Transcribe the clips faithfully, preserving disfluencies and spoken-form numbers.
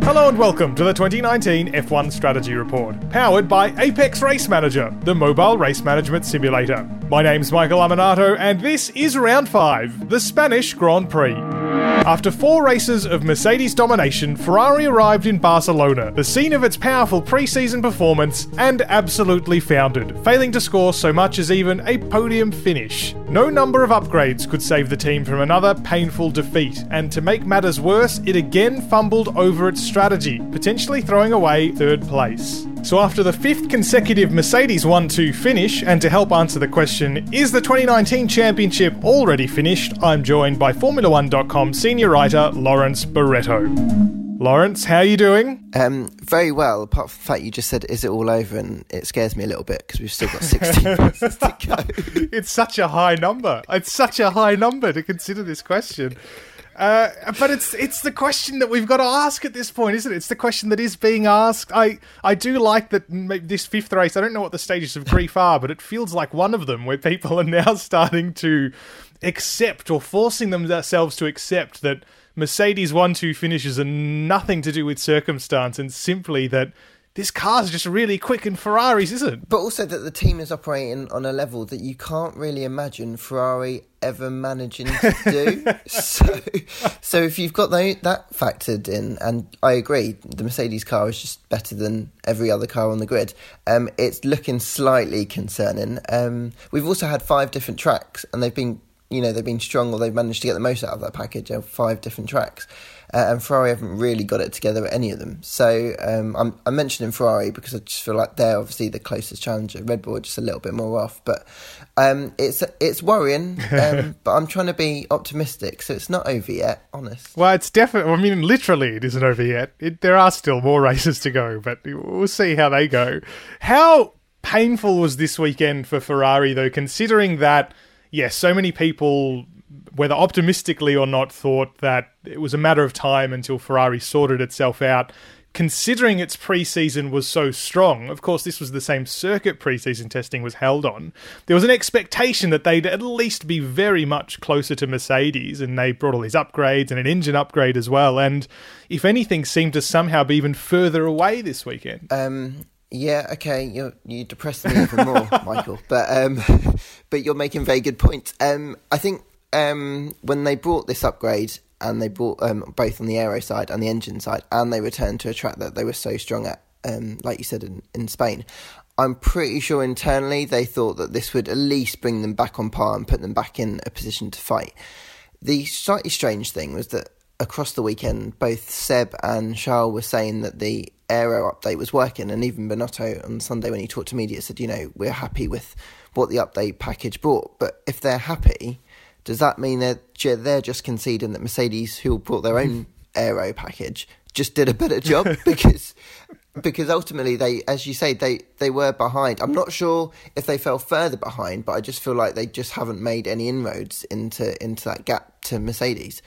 Hello and welcome to the twenty nineteen F one Strategy Report, powered by Apex Race Manager, the mobile race management simulator. My name's Michael Aminato, and this is Round five, the Spanish Grand Prix. After four races of Mercedes domination, Ferrari arrived in Barcelona, the scene of its powerful pre-season performance, and absolutely foundered, failing to score so much as even a podium finish. No number of upgrades could save the team from another painful defeat, and to make matters worse, it again fumbled over its strategy, potentially throwing away third place. So after the fifth consecutive Mercedes one two finish, and to help answer the question, is the twenty nineteen championship already finished, I'm joined by Formula one dot com senior writer Lawrence Barretto. Lawrence, how are you doing? Um, very well, apart from the fact you just said, is it all over? And it scares me a little bit because we've still got sixteen races to go. It's such a high number. It's such a high number to consider this question. Uh, but it's it's the question that we've got to ask at this point, isn't it? It's the question that is being asked. I, I do like that this fifth race, I don't know what the stages of grief are, but it feels like one of them where people are now starting to accept or forcing themselves to accept that Mercedes one two finishes are nothing to do with circumstance and simply that this car's just really quick and Ferrari's isn't. But also that the team is operating on a level that you can't really imagine Ferrari ever managing to do. so so if you've got the, that factored in, and I agree, the Mercedes car is just better than every other car on the grid, um, it's looking slightly concerning. Um, we've also had five different tracks, and they've been, you know, they've been strong, or they've managed to get the most out of that package of five different tracks. Uh, and Ferrari haven't really got it together at any of them. So um, I'm, I'm mentioning Ferrari because I just feel like they're obviously the closest challenger. Red Bull are just a little bit more off. But um, it's it's worrying, um, but I'm trying to be optimistic. So it's not over yet, honest. Well, it's definitely, I mean, literally it isn't over yet. It, there are still more races to go, but we'll see how they go. How painful was this weekend for Ferrari, though, considering that, yes, so many people, whether optimistically or not, thought that it was a matter of time until Ferrari sorted itself out, considering its pre-season was so strong. Of course, this was the same circuit pre-season testing was held on. There was an expectation that they'd at least be very much closer to Mercedes, and they brought all these upgrades and an engine upgrade as well, and if anything, seemed to somehow be even further away this weekend. Um... Yeah, okay, you're, you depressed me even more, Michael. But um, but you're making very good points. Um, I think um, when they brought this upgrade, and they brought um, both on the aero side and the engine side, and they returned to a track that they were so strong at, um, like you said, in, in Spain, I'm pretty sure internally they thought that this would at least bring them back on par and put them back in a position to fight. The slightly strange thing was that across the weekend, both Seb and Charles were saying that the aero update was working, and even Binotto on Sunday when he talked to media said, you know, we're happy with what the update package brought. But if they're happy, does that mean that they're just conceding that Mercedes, who brought their own aero package, just did a better job? because because ultimately they, as you say, they, they were behind. I'm not sure if they fell further behind, but I just feel like they just haven't made any inroads into into that gap to Mercedes.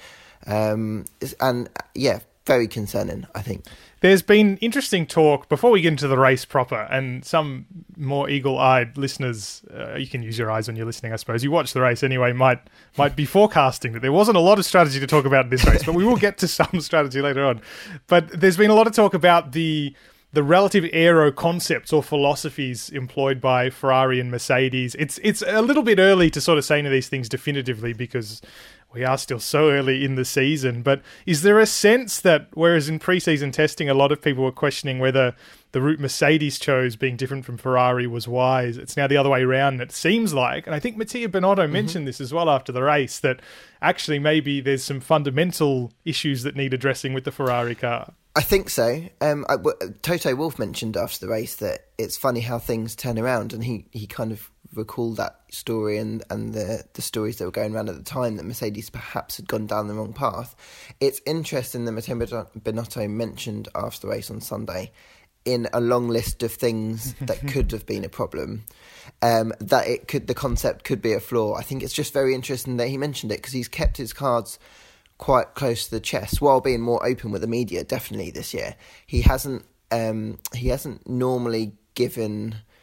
Um, and yeah, very concerning, I think. There's been interesting talk, before we get into the race proper, and some more eagle-eyed listeners, uh, you can use your eyes when you're listening, I suppose. You watch the race anyway, might might be forecasting that there wasn't a lot of strategy to talk about in this race, but we will get to some strategy later on. But there's been a lot of talk about the the relative aero concepts or philosophies employed by Ferrari and Mercedes. It's it's a little bit early to sort of say any of these things definitively because we are still so early in the season, but is there a sense that, whereas in pre-season testing a lot of people were questioning whether the route Mercedes chose, being different from Ferrari, was wise, it's now the other way around, and it seems like, and I think Mattia Binotto mm-hmm. mentioned this as well after the race, that actually maybe there's some fundamental issues that need addressing with the Ferrari car. I think so. Um, I, w- Toto Wolff mentioned after the race that it's funny how things turn around, and he, he kind of recalled that story and, and the, the stories that were going around at the time that Mercedes perhaps had gone down the wrong path. It's interesting that Mattia Binotto mentioned after the race on Sunday, in a long list of things that could have been a problem, um, that it could the concept could be a flaw. I think it's just very interesting that he mentioned it because he's kept his cards quite close to the chest while being more open with the media. Definitely this year, he hasn't um, he hasn't normally given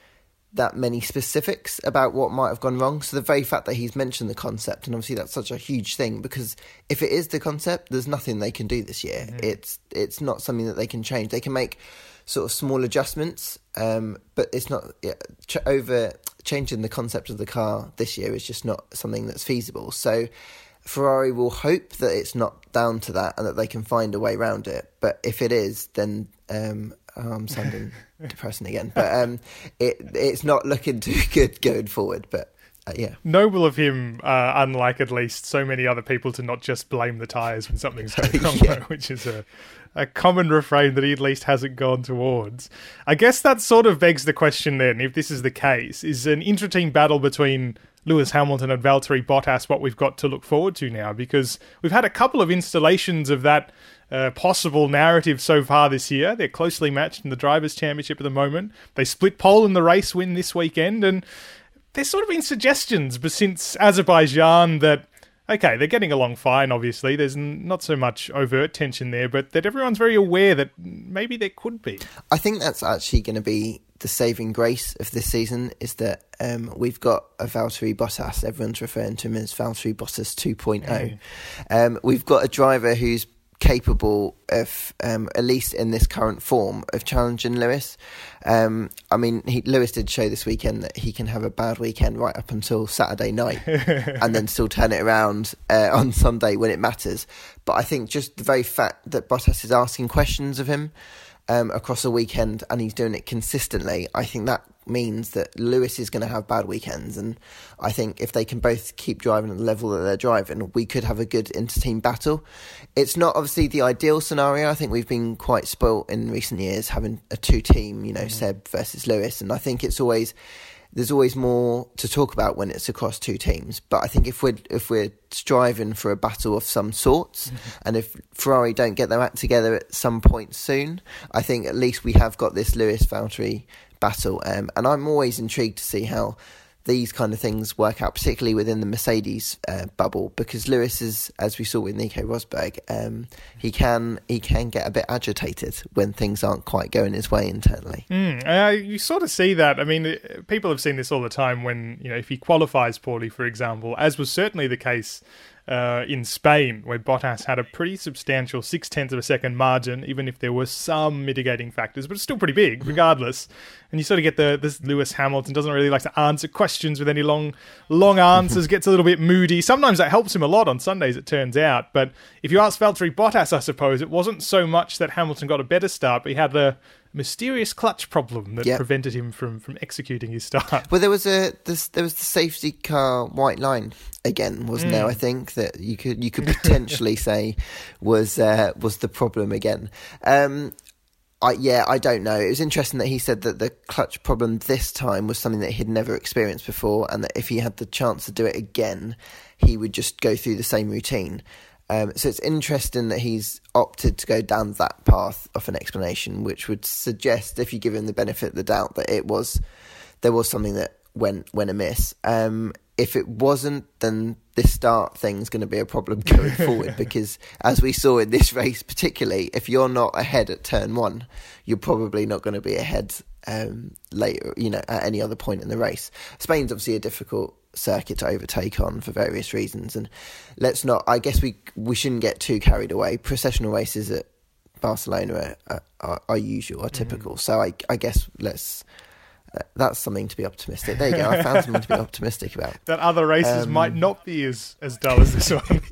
that many specifics about what might have gone wrong. So the very fact that he's mentioned the concept, and obviously that's such a huge thing, because if it is the concept, there's nothing they can do this year. Mm-hmm. It's it's not something that they can change. They can make sort of small adjustments, um, but it's not yeah, ch- over changing the concept of the car this year is just not something that's feasible. So Ferrari will hope that it's not down to that and that they can find a way around it. But if it is, then um, oh, I'm sounding depressing again. But um, it it's not looking too good going forward. But uh, yeah, noble of him, uh, unlike at least so many other people, to not just blame the tyres when something's going wrong, yeah. which is a a common refrain that he at least hasn't gone towards. I guess that sort of begs the question then, if this is the case, is an intra-team battle between Lewis Hamilton and Valtteri Bottas what we've got to look forward to now? Because we've had a couple of installations of that uh, possible narrative so far this year. They're closely matched in the Drivers' Championship at the moment. They split pole in the race win this weekend, and there's sort of been suggestions but since Azerbaijan that, okay, they're getting along fine, obviously. There's not so much overt tension there, but that everyone's very aware that maybe there could be. I think that's actually going to be the saving grace of this season, is that um, we've got a Valtteri Bottas. Everyone's referring to him as Valtteri Bottas two point oh. Mm. Um, we've got a driver who's capable of, um, at least in this current form, of challenging Lewis. Um, I mean, he, Lewis did show this weekend that he can have a bad weekend right up until Saturday night and then still turn it around uh, on Sunday when it matters. But I think just the very fact that Bottas is asking questions of him um, across a weekend and he's doing it consistently, I think that means that Lewis is going to have bad weekends. And I think if they can both keep driving at the level that they're driving, we could have a good inter-team battle. It's not obviously the ideal scenario. I think we've been quite spoilt in recent years having a two-team, you know, mm-hmm. Seb versus Lewis. And I think it's always... there's always more to talk about when it's across two teams. But I think if we're if we're striving for a battle of some sorts, mm-hmm. and if Ferrari don't get their act together at some point soon, I think at least we have got this Lewis-Valtteri battle. Um, and I'm always intrigued to see how these kind of things work out, particularly within the Mercedes uh, bubble, because Lewis is, as we saw with Nico Rosberg, um, he can he can get a bit agitated when things aren't quite going his way internally. Mm, uh, you sort of see that. I mean, people have seen this all the time when, you know, if he qualifies poorly, for example, as was certainly the case Uh, in Spain, where Bottas had a pretty substantial six-tenths of a second margin, even if there were some mitigating factors, but it's still pretty big, regardless. And you sort of get the this Lewis Hamilton doesn't really like to answer questions with any long long answers, gets a little bit moody. Sometimes that helps him a lot on Sundays, it turns out. But if you ask Valtteri Bottas, I suppose, it wasn't so much that Hamilton got a better start, but he had the mysterious clutch problem that yep. prevented him from, from executing his start. Well, there was a this, there was the safety car white line again, wasn't mm. there? I think that you could you could potentially say was uh, was the problem again. Um, I, yeah, I don't know. It was interesting that he said that the clutch problem this time was something that he'd never experienced before, and that if he had the chance to do it again, he would just go through the same routine. Um, so it's interesting that he's opted to go down that path of an explanation, which would suggest, if you give him the benefit of the doubt, that it was there was something that went went amiss. Um, if it wasn't, then this start thing's going to be a problem going forward, because as we saw in this race particularly, if you're not ahead at turn one, you're probably not going to be ahead um, later, you know, at any other point in the race. Spain's obviously a difficult circuit to overtake on for various reasons, and let's not I guess we we shouldn't get too carried away. Processional races at Barcelona are, are, are usual, are typical, mm. so I, I guess let's uh, that's something to be optimistic. There you go, I found something to be optimistic about. That other races um, might not be as, as dull as this one.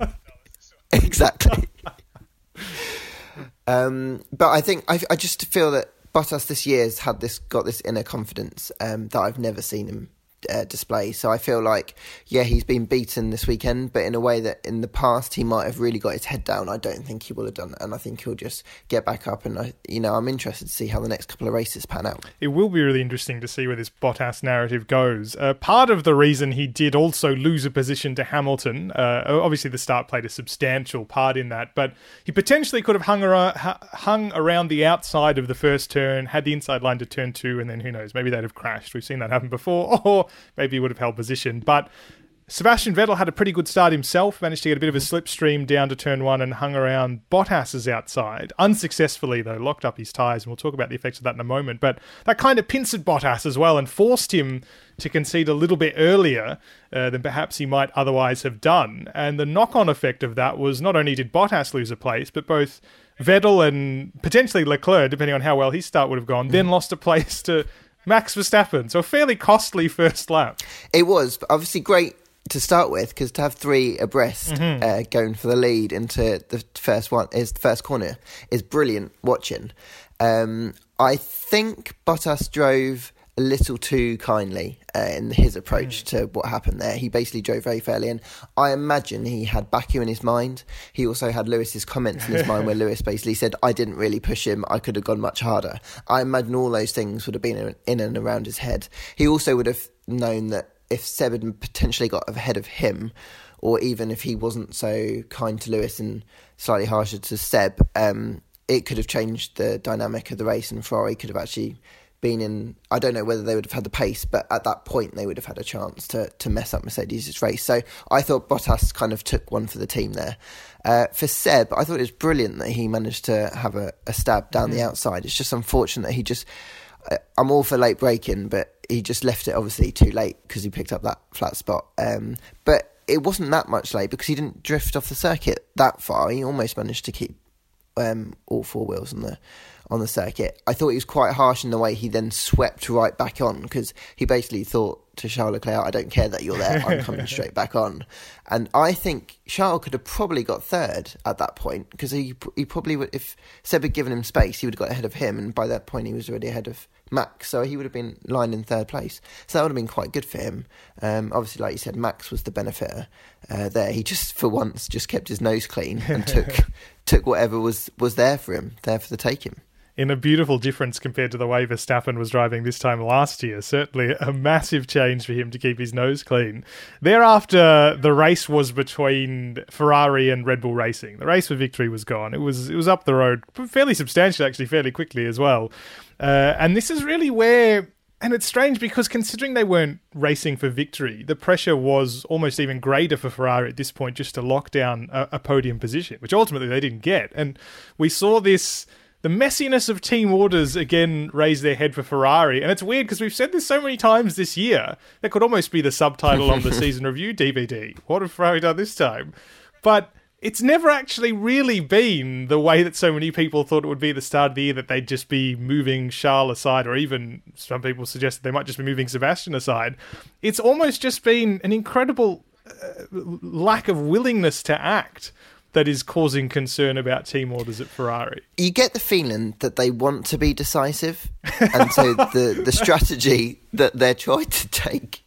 Exactly. um, but I think I, I just feel that Bottas this year has had this got this inner confidence um, that I've never seen him Uh, display. So I feel like, yeah, he's been beaten this weekend, but in a way that in the past he might have really got his head down. I don't think he will have done that, and I think he'll just get back up. And I, you know, I'm interested to see how the next couple of races pan out. It will be really interesting to see where this Bottas narrative goes. Uh, part of the reason he did also lose a position to Hamilton, uh, obviously the start played a substantial part in that, but he potentially could have hung around, hung around the outside of the first turn, had the inside line to turn two, and then who knows, maybe they'd have crashed. We've seen that happen before, or maybe he would have held position. But Sebastian Vettel had a pretty good start himself, managed to get a bit of a slipstream down to turn one and hung around Bottas's outside. Unsuccessfully, though, locked up his tyres, and we'll talk about the effects of that in a moment. But that kind of pincered Bottas as well and forced him to concede a little bit earlier uh, than perhaps he might otherwise have done. And the knock-on effect of that was not only did Bottas lose a place, but both Vettel and potentially Leclerc, depending on how well his start would have gone, then lost a place to Max Verstappen. So a fairly costly first lap. It was, but obviously great to start with, because to have three abreast mm-hmm. uh, going for the lead into the first one is the first corner is brilliant watching. Um, I think Bottas drove a little too kindly uh, in his approach mm. to what happened there. He basically drove very fairly, and I imagine he had Baku in his mind. He also had Lewis's comments in his mind where Lewis basically said, I didn't really push him, I could have gone much harder. I imagine all those things would have been in and around his head. He also would have known that if Seb had potentially got ahead of him, or even if he wasn't so kind to Lewis and slightly harsher to Seb, um, it could have changed the dynamic of the race, and Ferrari could have actually been in... I don't know whether they would have had the pace, but at that point they would have had a chance to, to mess up Mercedes' race. So I thought Bottas kind of took one for the team there. Uh, for Seb, I thought it was brilliant that he managed to have a, a stab down mm. the outside. It's just unfortunate that he just... I'm all for late braking, but he just left it obviously too late because he picked up that flat spot. Um, but it wasn't that much late because he didn't drift off the circuit that far. He almost managed to keep um, all four wheels on the on the circuit. I thought he was quite harsh in the way he then swept right back on, because he basically thought to Charles Leclerc, I don't care that you're there, I'm coming straight back on. And I think Charles could have probably got third at that point, because he he probably would, if Seb had given him space, he would have got ahead of him, and by that point he was already ahead of Max, so he would have been lined in third place. So that would have been quite good for him. Um, obviously, like you said, Max was the benefiter uh, there. He just, for once, just kept his nose clean and took took whatever was, was there for him, there for the taking. In a beautiful difference compared to the way Verstappen was driving this time last year. Certainly a massive change for him to keep his nose clean. Thereafter, the race was between Ferrari and Red Bull Racing. The race for victory was gone. It was it was up the road fairly substantially, actually, fairly quickly as well. Uh, and this is really where... And it's strange because considering they weren't racing for victory, the pressure was almost even greater for Ferrari at this point just to lock down a, a podium position, which ultimately they didn't get. And we saw this... The messiness of team orders again raised their head for Ferrari. And it's weird because we've said this so many times this year. That could almost be the subtitle of the season review D V D. What have Ferrari done this time? But it's never actually really been the way that so many people thought it would be at the start of the year, that they'd just be moving Charles aside, or even some people suggested they might just be moving Sebastian aside. It's almost just been an incredible uh, lack of willingness to act that is causing concern about team orders at Ferrari. You get the feeling that they want to be decisive, and so the, the strategy that they're trying to take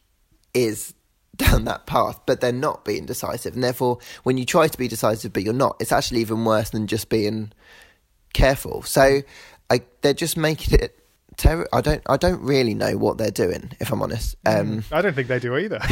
is down that path, but they're not being decisive. And therefore, when you try to be decisive but you're not, it's actually even worse than just being careful. So I, they're just making it terrible. I don't, I don't really know what they're doing, if I'm honest. Um, I don't think they do either.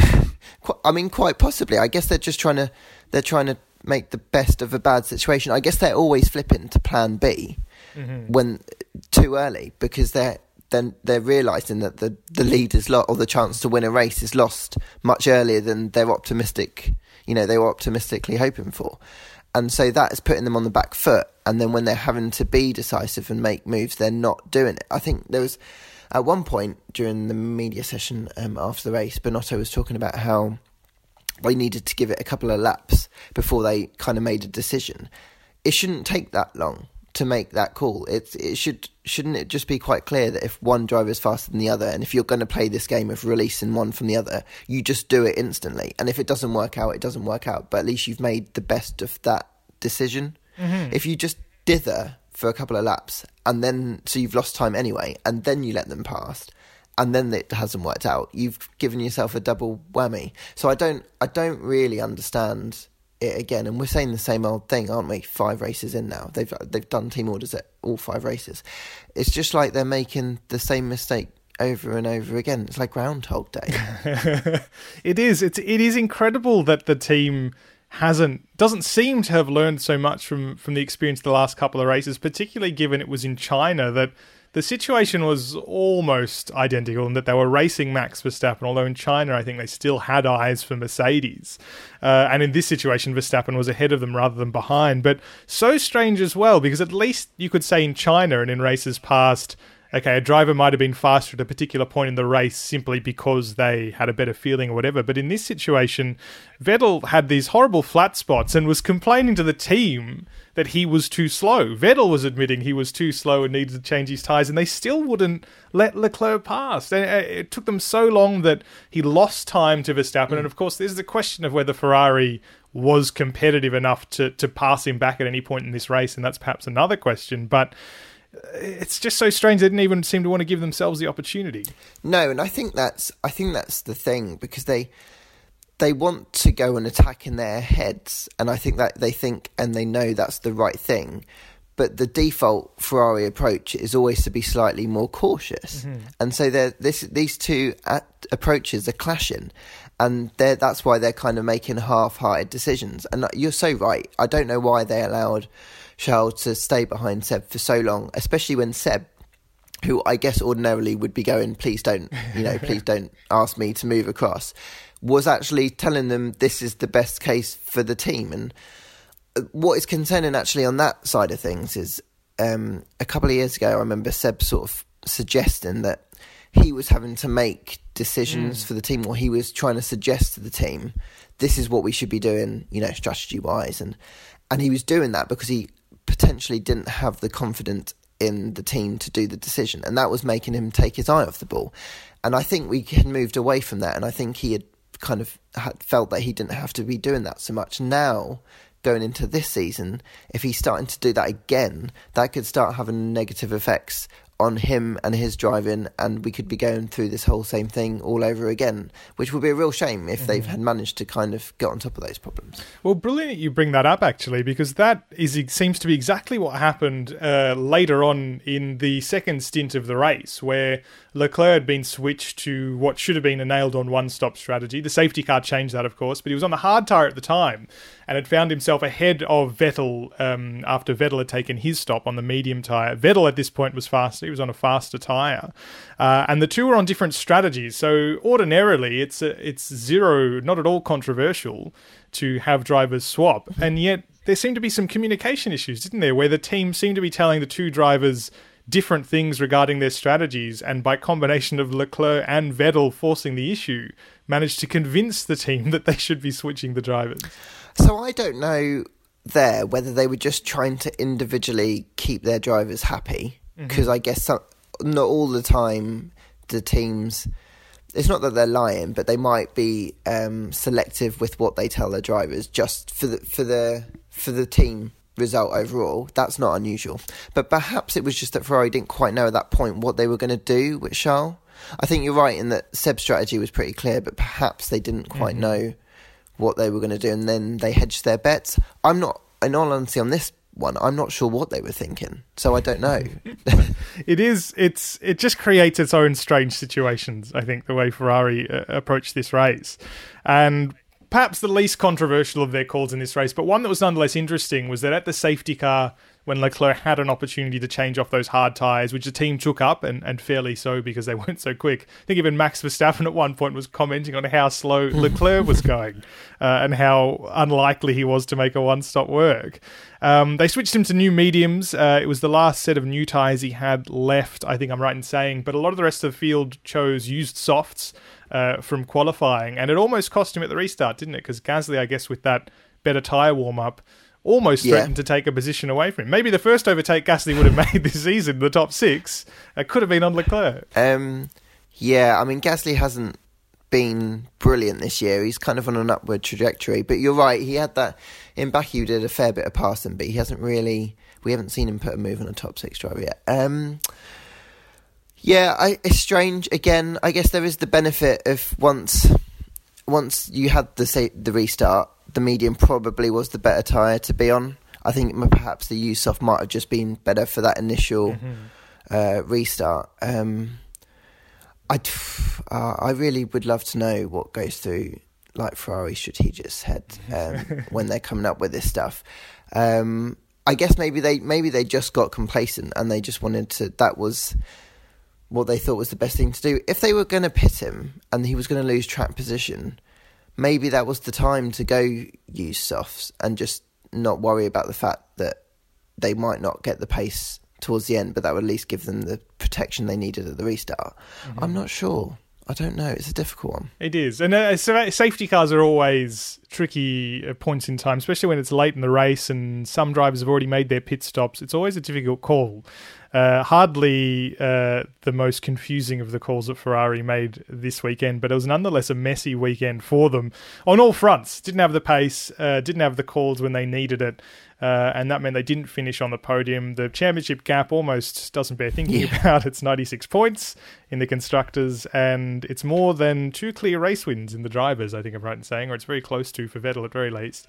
I mean, quite possibly. I guess they're just trying to, they're trying to make the best of a bad situation. I guess they're always flipping to plan B mm-hmm. when too early, because they're then they're realising that the, the lead is lost, or the chance to win a race is lost much earlier than they're optimistic, you know, they were optimistically hoping for. And so that is putting them on the back foot. And then when they're having to be decisive and make moves, they're not doing it. I think there was, at one point during the media session um, after the race, Binotto was talking about how they needed to give it a couple of laps before they kind of made a decision. It shouldn't take that long to make that call. It, it should, shouldn't it just be quite clear that if one driver is faster than the other, and if you're going to play this game of releasing one from the other, you just do it instantly. And if it doesn't work out, it doesn't work out. But at least you've made the best of that decision. Mm-hmm. If you just dither for a couple of laps, and then so you've lost time anyway, and then you let them pass, and then it hasn't worked out, you've given yourself a double whammy. So I don't I don't really understand it again. And we're saying the same old thing, aren't we? Five races in now. They've they've done team orders at all five races. It's just like they're making the same mistake over and over again. It's like Groundhog Day. It is. It's it is incredible that the team hasn't doesn't seem to have learned so much from from the experience of the last couple of races, particularly given it was in China that the situation was almost identical in that they were racing Max Verstappen, although in China I think they still had eyes for Mercedes. Uh, and in this situation, Verstappen was ahead of them rather than behind. But so strange as well, because at least you could say in China and in races past, okay, a driver might have been faster at a particular point in the race simply because they had a better feeling or whatever. But in this situation, Vettel had these horrible flat spots and was complaining to the team that he was too slow. Vettel was admitting he was too slow and needed to change his tyres, and they still wouldn't let Leclerc pass. And it took them so long that he lost time to Verstappen. Mm. And of course, there's the question of whether Ferrari was competitive enough to, to pass him back at any point in this race, and that's perhaps another question. But it's just so strange they didn't even seem to want to give themselves the opportunity. No, and I think that's I think that's the thing, because they they want to go and attack in their heads, and I think that they think and they know that's the right thing. But the default Ferrari approach is always to be slightly more cautious, mm-hmm. and so this these two at, approaches are clashing, and that's why they're kind of making half-hearted decisions. And you're so right. I don't know why they allowed Charles to stay behind Seb for so long, especially when Seb, who I guess ordinarily would be going, please don't, you know, please don't ask me to move across, was actually telling them this is the best case for the team. And what is concerning actually on that side of things is um, a couple of years ago, I remember Seb sort of suggesting that he was having to make decisions mm. for the team, or he was trying to suggest to the team, this is what we should be doing, you know, strategy-wise. And, and he was doing that because he potentially didn't have the confidence in the team to do the decision, and that was making him take his eye off the ball. And I think we had moved away from that, and I think he had kind of had felt that he didn't have to be doing that so much. Now, going into this season, if he's starting to do that again, that could start having negative effects on him and his driving, and we could be going through this whole same thing all over again, which would be a real shame if mm-hmm. they've had managed to kind of get on top of those problems. Well, brilliant you bring that up, actually, because that is seems to be exactly what happened uh, later on in the second stint of the race, where Leclerc had been switched to what should have been a nailed-on one-stop strategy. The safety car changed that, of course, but he was on the hard tyre at the time and had found himself ahead of Vettel um, after Vettel had taken his stop on the medium tyre. Vettel at this point was faster. He was on a faster tyre. Uh, and the two were on different strategies. So ordinarily, it's a, it's zero, not at all controversial to have drivers swap. And yet there seemed to be some communication issues, didn't there, where the team seemed to be telling the two drivers different things regarding their strategies, and by combination of Leclerc and Vettel forcing the issue, managed to convince the team that they should be switching the drivers. So I don't know there whether they were just trying to individually keep their drivers happy, because mm-hmm. I guess some, not all the time the teams, it's not that they're lying, but they might be um, selective with what they tell their drivers just for the for the for the team result overall. That's not unusual, but perhaps it was just that Ferrari didn't quite know at that point what they were going to do with Charles. I think you're right in that Seb's strategy was pretty clear, but perhaps they didn't quite mm-hmm. know what they were going to do, and then they hedged their bets. I'm not, in all honesty, on this one, I'm not sure what they were thinking, so I don't know. It is, it's, it just creates its own strange situations, I think, the way Ferrari uh, approached this race. And perhaps the least controversial of their calls in this race, but one that was nonetheless interesting, was that at the safety car, when Leclerc had an opportunity to change off those hard tyres, which the team took up, and, and fairly so because they weren't so quick. I think even Max Verstappen at one point was commenting on how slow Leclerc was going uh, and how unlikely he was to make a one-stop work. Um, they switched him to new mediums. Uh, it was the last set of new tyres he had left, I think I'm right in saying, but a lot of the rest of the field chose used softs uh, from qualifying, and it almost cost him at the restart, didn't it? Because Gasly, I guess, with that better tyre warm-up, almost threatened yeah. to take a position away from him. Maybe the first overtake Gasly would have made this season, the top six, uh, could have been on Leclerc. Um, yeah, I mean, Gasly hasn't been brilliant this year. He's kind of on an upward trajectory. But you're right, he had that... In Baku, did a fair bit of passing, but he hasn't really... We haven't seen him put a move on a top six driver yet. Um, yeah, I, it's strange. Again, I guess there is the benefit of once... Once you had the say, the restart, the medium probably was the better tyre to be on. I think perhaps the used soft might have just been better for that initial mm-hmm. uh, restart. Um, I uh, I really would love to know what goes through like Ferrari strategists' head um, when they're coming up with this stuff. Um, I guess maybe they maybe they just got complacent and they just wanted to. That was what they thought was the best thing to do. If they were going to pit him and he was going to lose track position, maybe that was the time to go use softs and just not worry about the fact that they might not get the pace towards the end, but that would at least give them the protection they needed at the restart. Mm-hmm. I'm not sure. I don't know. It's a difficult one. It is. And uh, so safety cars are always tricky at points in time, especially when it's late in the race and some drivers have already made their pit stops. It's always a difficult call. Uh, hardly uh, the most confusing of the calls that Ferrari made this weekend, but it was nonetheless a messy weekend for them on all fronts. Didn't have the pace, uh, didn't have the calls when they needed it, uh, and that meant they didn't finish on the podium. The championship gap almost doesn't bear thinking yeah. about. It's ninety-six points in the constructors, and it's more than two clear race wins in the drivers, I think I'm right in saying, or it's very close to for Vettel at very least.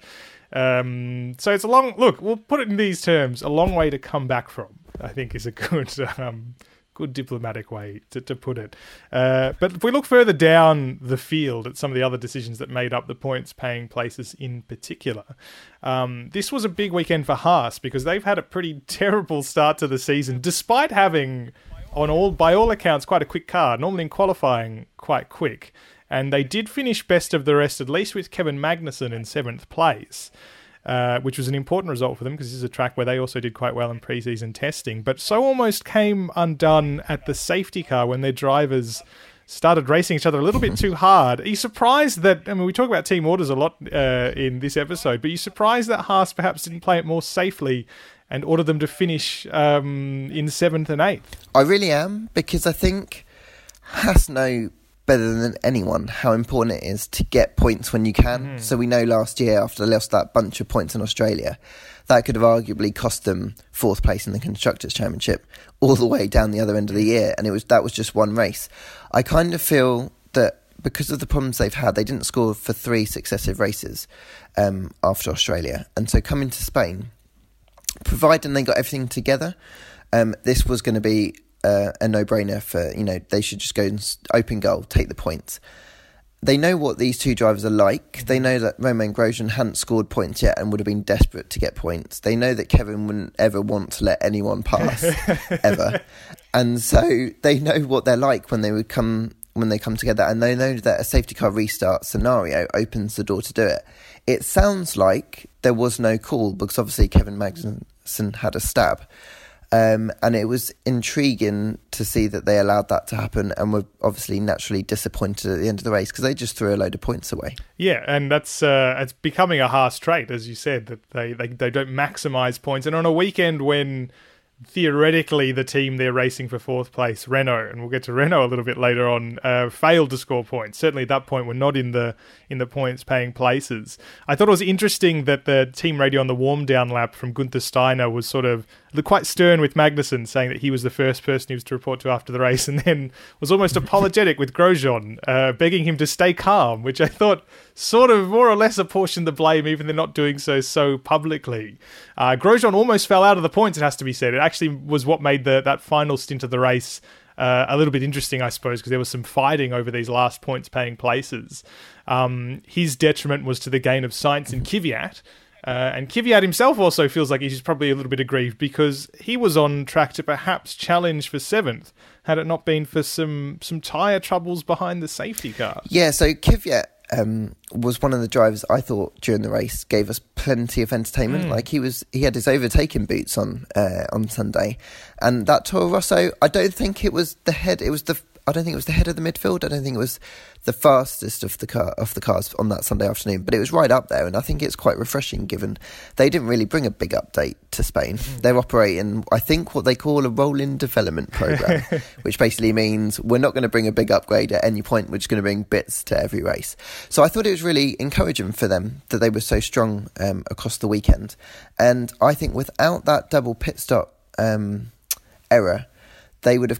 Um, so it's a long, look, we'll put it in these terms, a long way to come back from, I think is a good um, good diplomatic way to, to put it. Uh, but if we look further down the field at some of the other decisions that made up the points paying places in particular, um, this was a big weekend for Haas because they've had a pretty terrible start to the season, despite having, on all by all accounts, quite a quick car, normally in qualifying quite quick. And they did finish best of the rest, at least with Kevin Magnussen in seventh place. Uh, which was an important result for them because this is a track where they also did quite well in pre-season testing, but so almost came undone at the safety car when their drivers started racing each other a little bit too hard. Are you surprised that, I mean, we talk about team orders a lot uh, in this episode, but are you surprised that Haas perhaps didn't play it more safely and order them to finish um, in seventh and eighth? I really am, because I think Haas know better than anyone how important it is to get points when you can. Mm. So we know last year, after they lost that bunch of points in Australia, that could have arguably cost them fourth place in the Constructors' Championship all the way down the other end of the year, and it was that was just one race. I kind of feel that because of the problems they've had, they didn't score for three successive races um, after Australia, and so coming to Spain, providing they got everything together, um, this was going to be Uh, a no-brainer for, you know, they should just go and open goal, take the points. They know what these two drivers are like. They know that Romain Grosjean hadn't scored points yet and would have been desperate to get points. They know that Kevin wouldn't ever want to let anyone pass, ever. And so they know what they're like when they would come when they come together, and they know that a safety car restart scenario opens the door to do it. It sounds like there was no call because obviously Kevin Magnussen had a stab. Um, and it was intriguing to see that they allowed that to happen and were obviously naturally disappointed at the end of the race because they just threw a load of points away. Yeah, and that's uh, it's becoming a Haas trait, as you said, that they, they, they don't maximise points. And on a weekend when theoretically the team they're racing for fourth place, Renault, and we'll get to Renault a little bit later on, uh, failed to score points. Certainly at that point were not in the in the points paying places. I thought it was interesting that the team radio on the warm down lap from Gunther Steiner was sort of quite stern with Magnussen, saying that he was the first person he was to report to after the race, and then was almost apologetic with Grosjean, uh, begging him to stay calm, which I thought sort of more or less apportioned the blame, even they're not doing so so publicly. Uh, Grosjean almost fell out of the points, it has to be said. It actually was what made the that final stint of the race uh, a little bit interesting, I suppose, because there was some fighting over these last points paying places. Um, his detriment was to the gain of Sainz and Kvyat. Uh, and Kvyat himself also feels like he's probably a little bit aggrieved because he was on track to perhaps challenge for seventh had it not been for some some tyre troubles behind the safety car. Yeah, so Kvyat um, was one of the drivers I thought during the race gave us plenty of entertainment. Mm. Like he was, he had his overtaking boots on uh, on Sunday, and that Toro Rosso, I don't think it was the head. It was the I don't think it was the head of the midfield. I don't think it was the fastest of the car of the cars on that Sunday afternoon, but it was right up there, and I think it's quite refreshing given they didn't really bring a big update to Spain. Mm-hmm. They're operating, I think, what they call a rolling development program, which basically means we're not going to bring a big upgrade at any point. We're just going to bring bits to every race. So I thought it was really encouraging for them that they were so strong um, across the weekend, and I think without that double pit stop um, error, they would have got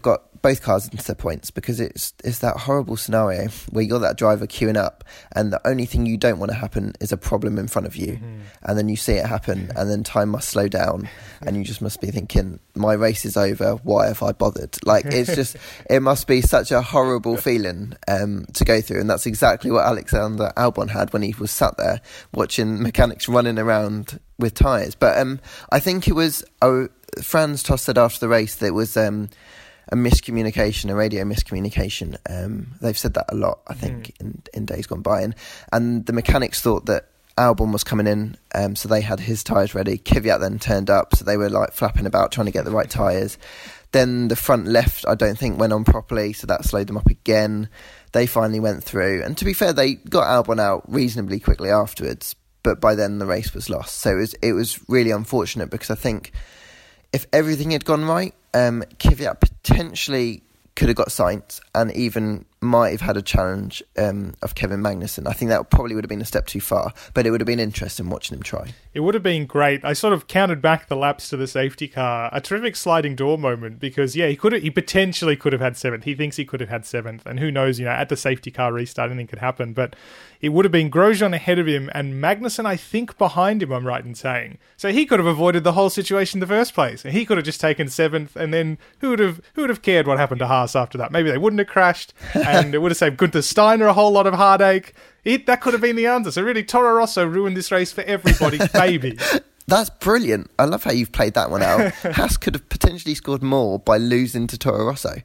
both cars into their points, because it's it's that horrible scenario where you got that driver queuing up and the only thing you don't want to happen is a problem in front of you, mm-hmm. and then you see it happen, and then time must slow down, and you just must be thinking, my race is over, why have I bothered? Like, it's just, it must be such a horrible feeling um, to go through, and that's exactly what Alexander Albon had when he was sat there watching mechanics running around with tyres. But um, I think it was, oh, Franz Tost said after the race that it was um, a miscommunication, a radio miscommunication. Um, they've said that a lot, I think, mm. in, in days gone by. And, and the mechanics thought that Albon was coming in, um, so they had his tyres ready. Kvyat then turned up, so they were like flapping about trying to get the right tyres. Then the front left, I don't think, went on properly, so that slowed them up again. They finally went through. And to be fair, they got Albon out reasonably quickly afterwards, but by then the race was lost. So it was, it was really unfortunate, because I think if everything had gone right, um, Kvyat potentially could have got Sainz and even might have had a challenge um, of Kevin Magnussen. I think that probably would have been a step too far, but it would have been interesting watching him try. It would have been great. I sort of counted back the laps to the safety car. A terrific sliding door moment, because, yeah, he could have, he potentially could have had seventh. He thinks he could have had seventh, and who knows, you know, at the safety car restart, anything could happen, but it would have been Grosjean ahead of him and Magnussen, I think, behind him, I'm right in saying. So he could have avoided the whole situation in the first place. And he could have just taken seventh, and then who would have who would have cared what happened to Haas after that? Maybe they wouldn't have crashed, and it would have saved Gunther Steiner a whole lot of heartache. It, that could have been the answer. So really, Toro Rosso ruined this race for everybody's baby. That's brilliant. I love how you've played that one out. Haas could have potentially scored more by losing to Toro Rosso.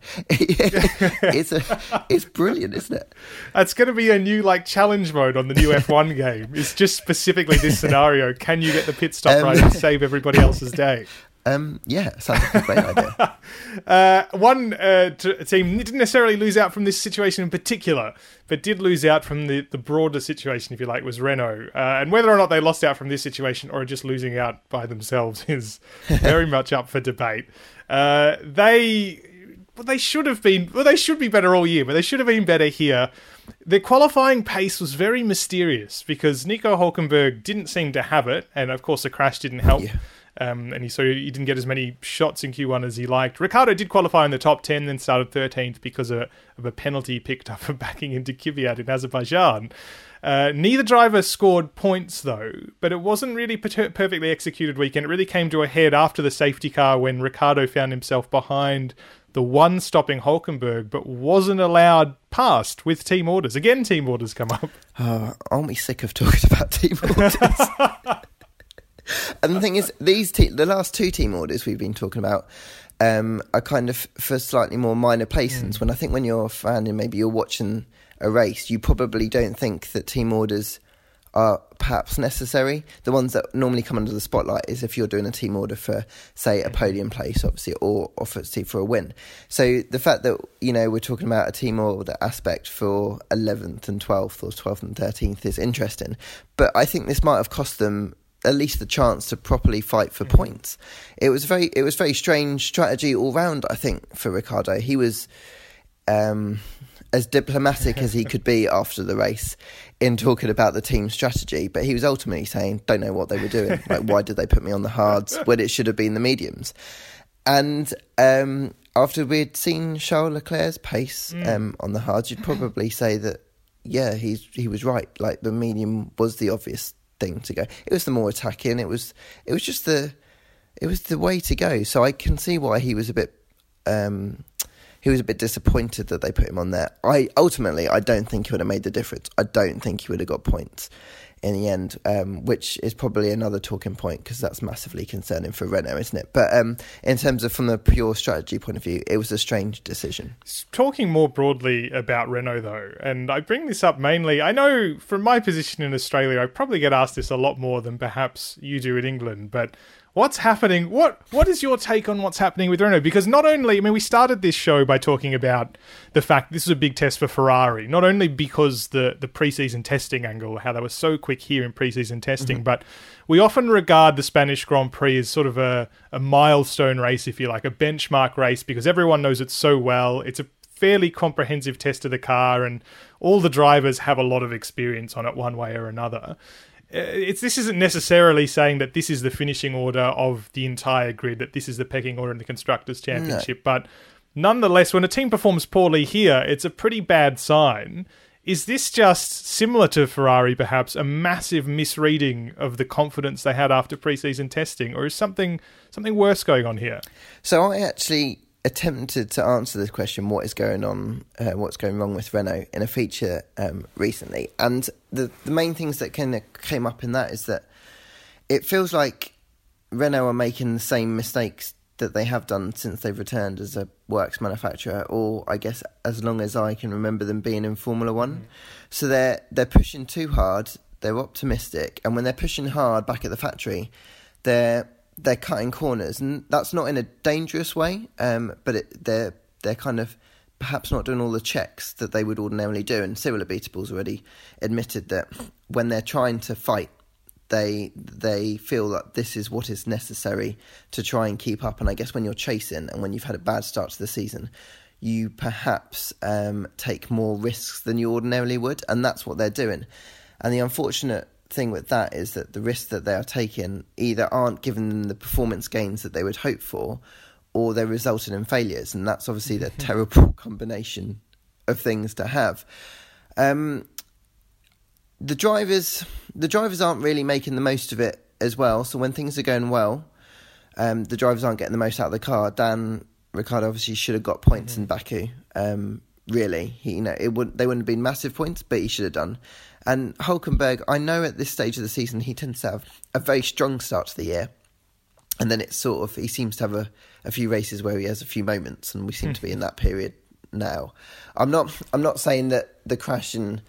it's a, it's brilliant, isn't it? It's going to be a new like challenge mode on the new F one game. It's just specifically this scenario. Can you get the pit stop um, right and save everybody else's day? Um, yeah, sounds like a great idea. uh, one uh, t- team didn't necessarily lose out from this situation in particular, but did lose out from the, the broader situation, if you like, was Renault. Uh, and whether or not they lost out from this situation or just losing out by themselves is very much up for debate. Uh, they... Well, they should have been... Well, they should be better all year, but they should have been better here. The qualifying pace was very mysterious because Nico Hülkenberg didn't seem to have it, and of course the crash didn't help. Yeah. Um, and he so he didn't get as many shots in Q one as he liked. Ricciardo did qualify in the top ten, then started thirteenth because of, of a penalty picked up for backing into Kvyat in Azerbaijan. Uh, neither driver scored points, though, but it wasn't really per- perfectly executed weekend. It really came to a head after the safety car when Ricciardo found himself behind the one stopping Hülkenberg, but wasn't allowed past with team orders. Again, team orders come up. Oh, aren't we sick of talking about team orders? And the thing is, these te- the last two team orders we've been talking about um, are kind of for slightly more minor placings. Mm. When I think when you're a fan and maybe you're watching a race, you probably don't think that team orders are perhaps necessary. The ones that normally come under the spotlight is if you're doing a team order for, say, a podium place, obviously, or obviously for a win. So the fact that, you know, we're talking about a team order aspect for eleventh and twelfth or twelfth and thirteenth is interesting. But I think this might have cost them at least the chance to properly fight for points. It was very, it was very strange strategy all round, I think, for Ricciardo. He was um, as diplomatic as he could be after the race in talking about the team strategy, but he was ultimately saying, don't know what they were doing. Like, why did they put me on the hards when it should have been the mediums? And um, after we'd seen Charles Leclerc's pace mm. um, on the hards, you'd probably say that, yeah, he's he was right. Like, the medium was the obvious thing to go. It was the more attacking. It was it was just the it was the way to go. So I can see why he was a bit um, he was a bit disappointed that they put him on there. I ultimately I don't think he would have made the difference. I don't think he would have got points in the end, um, which is probably another talking point because that's massively concerning for Renault, isn't it? But um, in terms of from the pure strategy point of view, it was a strange decision. Talking more broadly about Renault, though, and I bring this up mainly, I know from my position in Australia, I probably get asked this a lot more than perhaps you do in England, but what's happening? What What is your take on what's happening with Renault? Because not only, I mean, we started this show by talking about the fact this is a big test for Ferrari, not only because the, the preseason testing angle, how they were so quick here in preseason testing, mm-hmm. but we often regard the Spanish Grand Prix as sort of a, a milestone race, if you like, a benchmark race, because everyone knows it so well. It's a fairly comprehensive test of the car, and all the drivers have a lot of experience on it one way or another. It's this isn't necessarily saying that this is the finishing order of the entire grid, that this is the pecking order in the Constructors' Championship, no. but Nonetheless, when a team performs poorly here, it's a pretty bad sign. Is this just, similar to Ferrari perhaps, a massive misreading of the confidence they had after pre-season testing, or is something something worse going on here? So I actually attempted to answer this question, what is going on, uh, what's going wrong with Renault, in a feature um, recently. And the, the main things that kind of came up in that is that it feels like Renault are making the same mistakes that they have done since they've returned as a works manufacturer, or I guess as long as I can remember them being in Formula One. Mm. So they're they're pushing too hard, they're optimistic, and when they're pushing hard back at the factory, they're they're cutting corners, and that's not in a dangerous way, um, but it, they're they're kind of perhaps not doing all the checks that they would ordinarily do. And Cyril Abiteboul's already admitted that when they're trying to fight, they they feel that this is what is necessary to try and keep up. And I guess when you're chasing and when you've had a bad start to the season, you perhaps um, take more risks than you ordinarily would, and that's what they're doing. And the unfortunate thing with that is that the risks that they are taking either aren't giving them the performance gains that they would hope for, or they're resulting in failures, and that's obviously the terrible combination of things to have. Um, the drivers, the drivers aren't really making the most of it as well. So when things are going well, um, the drivers aren't getting the most out of the car. Dan Ricciardo obviously should have got points mm-hmm. in Baku. Um, really, he, you know, it would they wouldn't have been massive points, but he should have done. And Hülkenberg, I know at this stage of the season he tends to have a very strong start to the year, and then it's sort of he seems to have a, a few races where he has a few moments, and we seem to be in that period now. I'm not I'm not saying that the crash in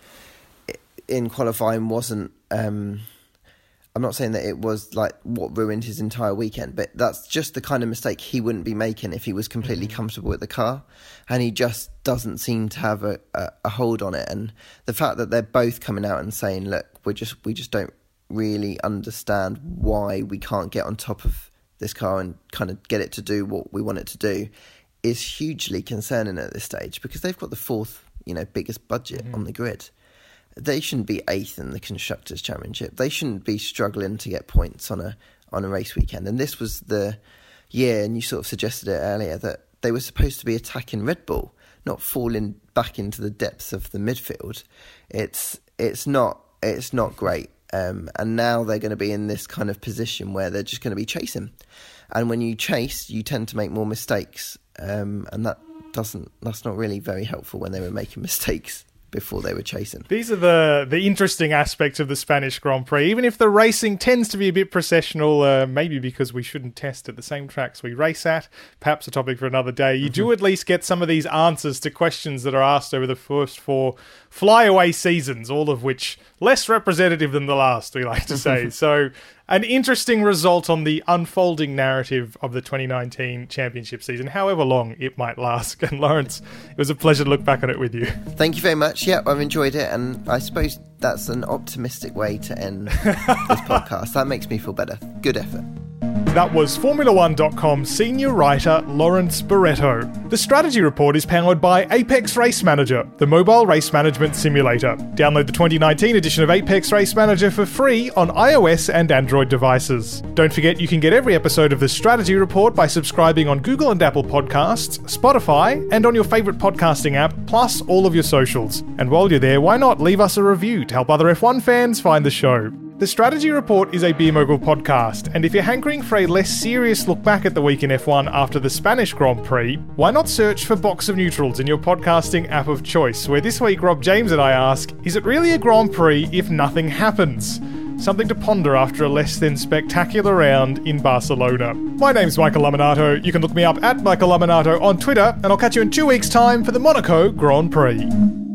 in qualifying wasn't. Um, I'm not saying that it was like what ruined his entire weekend, but that's just the kind of mistake he wouldn't be making if he was completely mm-hmm. comfortable with the car, and he just doesn't seem to have a, a, a hold on it. And the fact that they're both coming out and saying, "Look, we just we just don't really understand why we can't get on top of this car and kind of get it to do what we want it to do," is hugely concerning at this stage, because they've got the fourth, you know, biggest budget mm-hmm. on the grid. They shouldn't be eighth in the Constructors' Championship. They shouldn't be struggling to get points on a on a race weekend. And this was the year, and you sort of suggested it earlier, that they were supposed to be attacking Red Bull, not falling back into the depths of the midfield. It's it's not it's not great. Um, and now they're going to be in this kind of position where they're just going to be chasing. And when you chase, you tend to make more mistakes. Um, and that doesn't that's not really very helpful when they were making mistakes before they were chasing. These are the the interesting aspects of the Spanish Grand Prix. Even if the racing tends to be a bit processional, uh, maybe because we shouldn't test at the same tracks we race at, perhaps a topic for another day, you mm-hmm. do at least get some of these answers to questions that are asked over the first four flyaway seasons, all of which less representative than the last, we like to say. So an interesting result on the unfolding narrative of the twenty nineteen championship season, however long it might last. And Lawrence, it was a pleasure to look back on it with you. Thank you very much. Yeah, I've enjoyed it, and I suppose that's an optimistic way to end this podcast. That makes me feel better. Good effort. That was Formula One dot com senior writer Lawrence Barretto. The strategy report is powered by Apex Race Manager, the mobile race management simulator. Download the twenty nineteen edition of Apex Race Manager for free on iOS and Android devices. Don't forget you can get every episode of the strategy report by subscribing on Google and Apple Podcasts, Spotify, and on your favourite podcasting app, plus all of your socials. And while you're there, why not leave us a review to help other F one fans find the show? The Strategy Report is a Beer Mogul podcast, and if you're hankering for a less serious look back at the week in F one after the Spanish Grand Prix, why not search for Box of Neutrals in your podcasting app of choice, where this week Rob James and I ask, is it really a Grand Prix if nothing happens? Something to ponder after a less than spectacular round in Barcelona. My name's Michael Laminato. You can look me up at Michael Laminato on Twitter, and I'll catch you in two weeks' time for the Monaco Grand Prix.